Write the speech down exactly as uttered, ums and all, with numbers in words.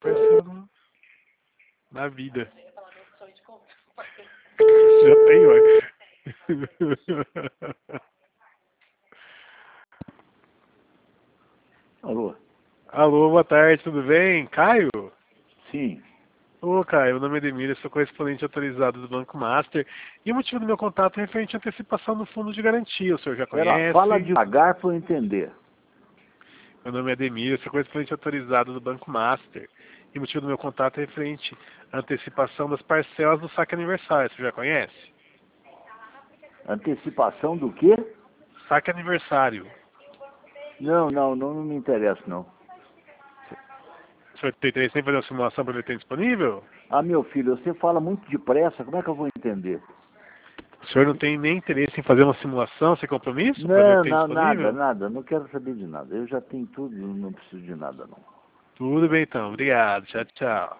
Parceiro na vida. Já tem, ué. Alô? Alô, boa tarde, tudo bem? Caio? Sim. Ô, Caio, meu nome é Edmir, eu sou correspondente autorizado do Banco Master. E o motivo do meu contato é referente à antecipação do fundo de garantia. O senhor já Pera, conhece? fala devagar para eu entender. Meu nome é Edmir, eu sou correspondente autorizado do Banco Master. E o motivo do meu contato é referente à antecipação das parcelas do saque aniversário. O senhor já conhece? Antecipação do quê? Saque aniversário. Não, não, não, não me interessa, não. O senhor tem interesse em fazer uma simulação para ele ter disponível? Ah, meu filho, você fala muito depressa, como é que eu vou entender? O senhor não tem nem interesse em fazer uma simulação sem compromisso para ver Não, se tem não, nada, disponível? nada, não quero saber de nada. Eu já tenho tudo, não preciso de nada, não. Tudo bem então, obrigado. Tchau, tchau.